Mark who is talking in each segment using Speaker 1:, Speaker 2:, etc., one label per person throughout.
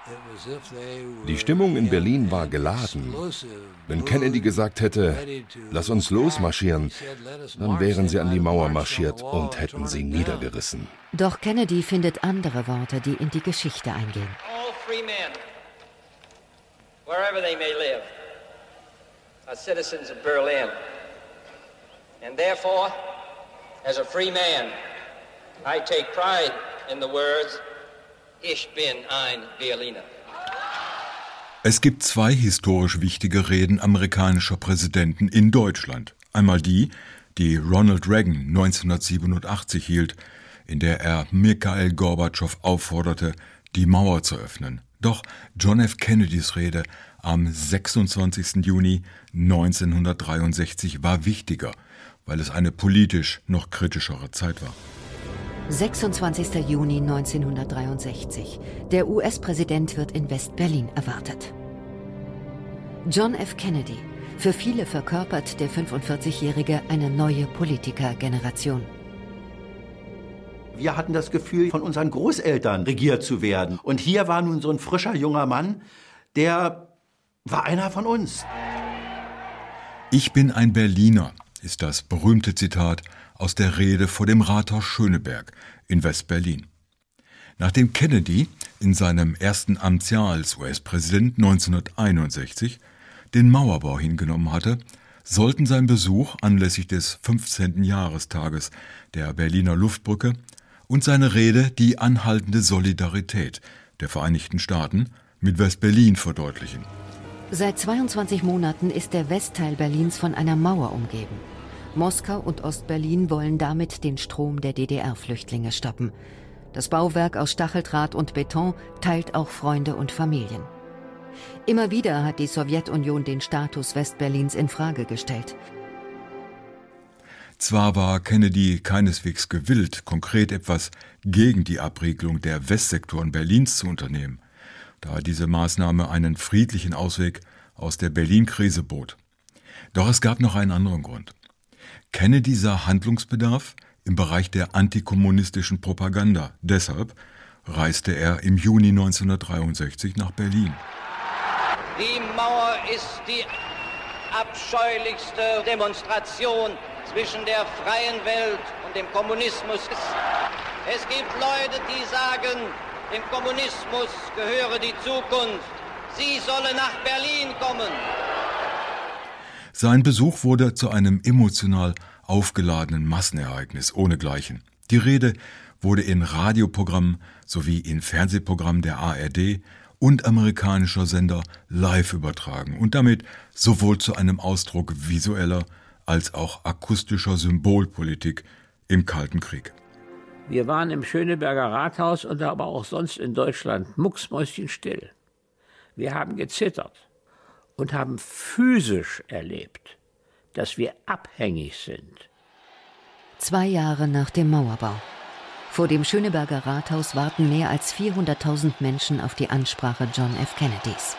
Speaker 1: Die Stimmung in Berlin war geladen. Wenn Kennedy gesagt hätte, lass uns losmarschieren, dann wären sie an die Mauer marschiert und hätten sie niedergerissen.
Speaker 2: Doch Kennedy findet andere Worte, die in die Geschichte eingehen.
Speaker 3: All free men, wherever they may live, are citizens of Berlin. And therefore, as a free man, I take pride in the words, Ich bin ein Berliner.
Speaker 4: Es gibt zwei historisch wichtige Reden amerikanischer Präsidenten in Deutschland. Einmal die Ronald Reagan 1987 hielt, in der er Michail Gorbatschow aufforderte, die Mauer zu öffnen. Doch John F. Kennedys Rede am 26. Juni 1963 war wichtiger, weil es eine politisch noch kritischere Zeit war.
Speaker 2: 26. Juni 1963. Der US-Präsident wird in West-Berlin erwartet. John F. Kennedy. Für viele verkörpert der 45-Jährige eine neue Politikergeneration.
Speaker 5: Wir hatten das Gefühl, von unseren Großeltern regiert zu werden. Und hier war nun so ein frischer junger Mann, der war einer von uns.
Speaker 4: Ich bin ein Berliner, ist das berühmte Zitat aus der Rede vor dem Rathaus Schöneberg in West-Berlin. Nachdem Kennedy in seinem ersten Amtsjahr als US-Präsident 1961 den Mauerbau hingenommen hatte, sollten sein Besuch anlässlich des 15. Jahrestages der Berliner Luftbrücke und seine Rede die anhaltende Solidarität der Vereinigten Staaten mit West-Berlin verdeutlichen.
Speaker 2: Seit 22 Monaten ist der Westteil Berlins von einer Mauer umgeben. Moskau und Ostberlin wollen damit den Strom der DDR-Flüchtlinge stoppen. Das Bauwerk aus Stacheldraht und Beton teilt auch Freunde und Familien. Immer wieder hat die Sowjetunion den Status Westberlins in Frage gestellt.
Speaker 4: Zwar war Kennedy keineswegs gewillt, konkret etwas gegen die Abriegelung der Westsektoren Berlins zu unternehmen, da diese Maßnahme einen friedlichen Ausweg aus der Berlin-Krise bot. Doch es gab noch einen anderen Grund. Kennedy sah Handlungsbedarf im Bereich der antikommunistischen Propaganda. Deshalb reiste er im Juni 1963 nach Berlin.
Speaker 3: Die Mauer ist die abscheulichste Demonstration zwischen der freien Welt und dem Kommunismus. Es gibt Leute, die sagen, dem Kommunismus gehöre die Zukunft. Sie solle nach Berlin kommen.
Speaker 4: Sein Besuch wurde zu einem emotional aufgeladenen Massenereignis ohnegleichen. Die Rede wurde in Radioprogrammen sowie in Fernsehprogrammen der ARD und amerikanischer Sender live übertragen und damit sowohl zu einem Ausdruck visueller als auch akustischer Symbolpolitik im Kalten Krieg.
Speaker 6: Wir waren im Schöneberger Rathaus und aber auch sonst in Deutschland mucksmäuschenstill. Wir haben gezittert und haben physisch erlebt, dass wir abhängig sind.
Speaker 2: 2 Jahre nach dem Mauerbau. Vor dem Schöneberger Rathaus warten mehr als 400.000 Menschen auf die Ansprache John F. Kennedys.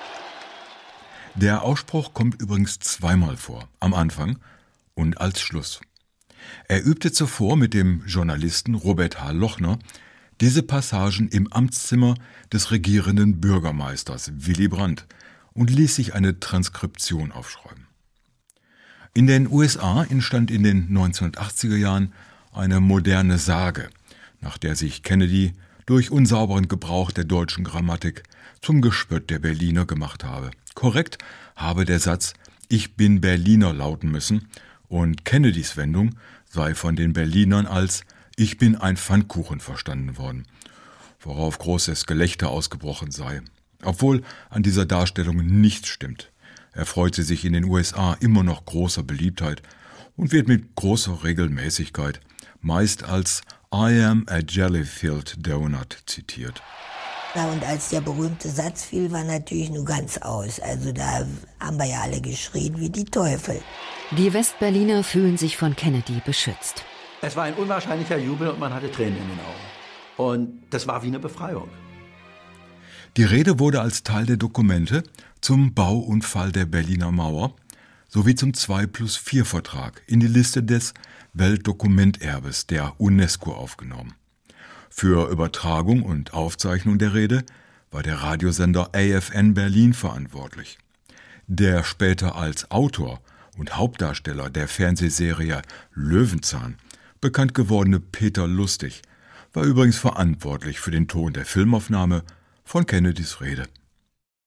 Speaker 4: Der Ausspruch kommt übrigens zweimal vor, am Anfang und als Schluss. Er übte zuvor mit dem Journalisten Robert H. Lochner diese Passagen im Amtszimmer des regierenden Bürgermeisters Willy Brandt und ließ sich eine Transkription aufschreiben. In den USA entstand in den 1980er Jahren eine moderne Sage, nach der sich Kennedy durch unsauberen Gebrauch der deutschen Grammatik zum Gespött der Berliner gemacht habe. Korrekt habe der Satz »Ich bin Berliner« lauten müssen und Kennedys Wendung sei von den Berlinern als »Ich bin ein Pfannkuchen« verstanden worden, worauf großes Gelächter ausgebrochen sei. Obwohl an dieser Darstellung nichts stimmt. Er freute sich in den USA immer noch großer Beliebtheit und wird mit großer Regelmäßigkeit meist als »I am a jelly-filled donut« zitiert.
Speaker 7: Ja, und als der berühmte Satz fiel, war natürlich nur ganz aus. Also da haben wir ja alle geschrien wie die Teufel.
Speaker 2: Die Westberliner fühlen sich von Kennedy beschützt.
Speaker 5: Es war ein unwahrscheinlicher Jubel und man hatte Tränen in den Augen. Und das war wie eine Befreiung.
Speaker 4: Die Rede wurde als Teil der Dokumente zum Bau und Fall der Berliner Mauer sowie zum 2+4-Vertrag in die Liste des Weltdokumenterbes der UNESCO aufgenommen. Für Übertragung und Aufzeichnung der Rede war der Radiosender AFN Berlin verantwortlich. Der später als Autor und Hauptdarsteller der Fernsehserie Löwenzahn bekannt gewordene Peter Lustig war übrigens verantwortlich für den Ton der Filmaufnahme von Kennedys Rede.